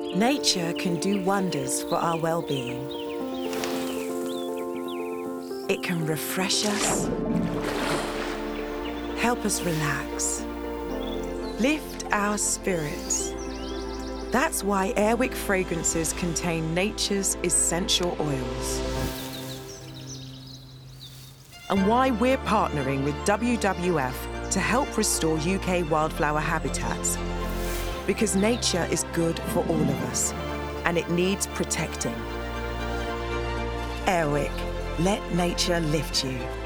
Nature can do wonders for our well-being. It can refresh us, help us relax, lift our spirits. That's why Air Wick fragrances contain nature's essential oils. And why we're partnering with WWF to help restore UK wildflower habitats. Because nature is good for all of us, and it needs protecting. Air Wick, let nature lift you.